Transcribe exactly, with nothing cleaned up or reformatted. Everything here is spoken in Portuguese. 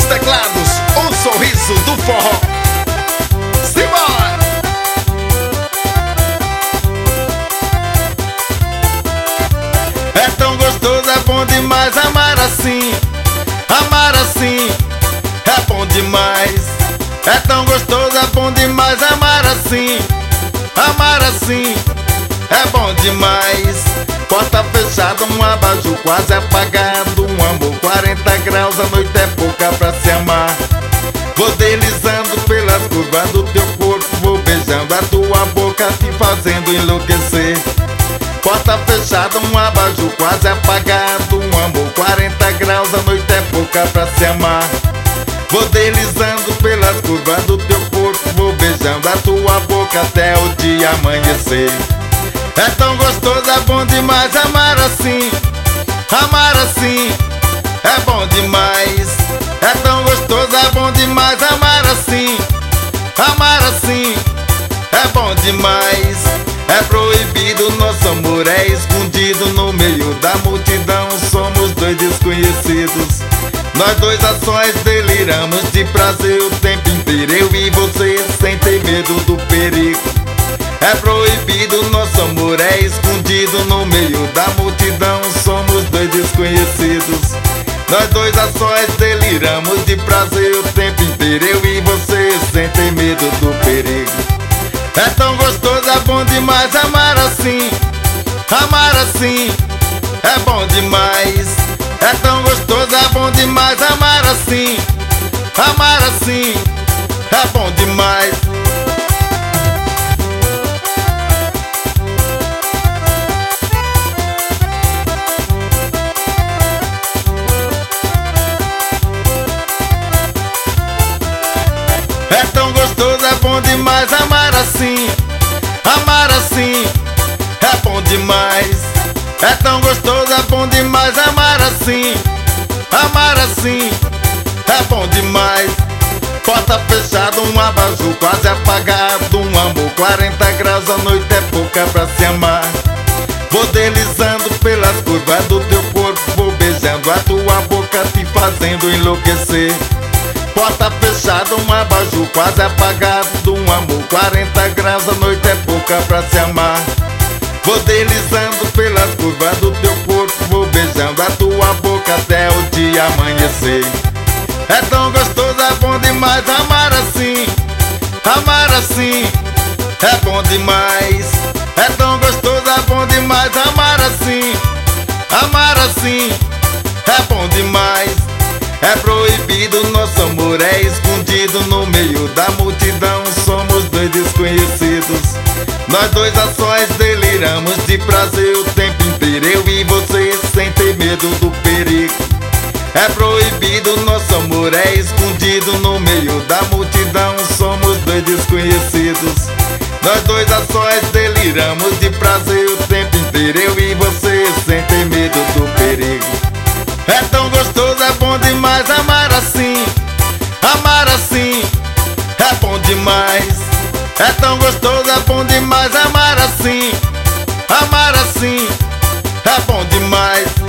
teclados, o sorriso do forró. Simbora! É tão gostoso, é bom demais amar assim. Amar assim é bom demais. É tão gostoso, é bom demais amar assim. Amar assim é bom demais. Porta fechada, um abajur quase apagado, um amor quarenta graus, a noite é pouca pra se amar. Vou deslizando pelas curvas do teu corpo, vou beijando a tua boca, te fazendo enlouquecer. Porta fechada, um abajur quase apagado, um amor quarenta graus, a noite é pouca pra se amar. Vou deslizando pelas curvas do teu corpo, vou beijando a tua boca até o dia amanhecer. É tão gostoso, é bom demais amar assim. Amar assim é bom demais. É tão gostoso, é bom demais amar assim. Amar assim é bom demais. É proibido, nosso amor é escondido. No meio da multidão somos dois desconhecidos. Nós dois a sós deliramos de prazer o tempo inteiro, eu e você, sem ter medo do perigo. É proibido, nosso amor é escondido. No meio da multidão somos dois desconhecidos. Nós dois a sós deliramos de prazer o tempo inteiro, eu e você, sem ter medo do perigo. É tão gostoso, é bom demais amar assim. Amar assim é bom demais. É tão gostoso, é bom demais amar assim. Amar assim é bom demais. É tão gostoso, é bom demais amar assim. Amar assim é bom demais. É tão gostoso, é bom demais amar assim. Amar assim é bom demais. Porta fechada, um abajur quase apagado, um amor quarenta graus, a noite é pouca pra se amar. Vou deslizando pelas curvas do teu corpo, vou beijando a tua boca, te fazendo enlouquecer. Porta fechada, um abajur quase apagado, um amor quarenta graus, a noite é pouca pra se amar. Vou deslizando pelas curvas do teu corpo, vou beijando a tua boca até o dia amanhecer. É tão gostoso, é bom demais amar assim. Amar assim é bom demais. É tão gostoso, é bom demais amar assim. Amar assim é bom demais. É proibido, nosso amor é escondido. No meio da multidão somos dois desconhecidos. Nós dois a sós deliramos de prazer o tempo inteiro, eu e você, sem ter medo do perigo. É proibido, nosso amor é escondido. No meio da multidão somos dois desconhecidos. Nós dois a sós deliramos de prazer o tempo inteiro, eu e você, sem ter medo do perigo. É tão gostoso, é bom demais amar assim. Amar assim é bom demais. É tão gostoso, é bom demais amar assim. Amar assim é bom demais.